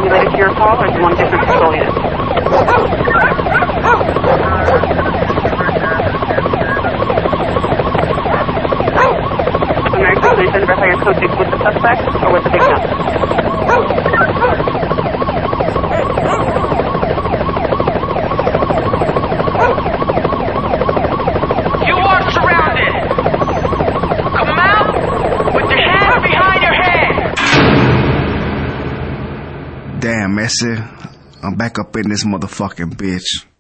related to your call, or do you want a different patrol unit? American, please identify your code 6 with the suspect or with the victim. You are surrounded! Come out with your hands behind your head! Damn, Messi. I'm back up in this motherfucking bitch.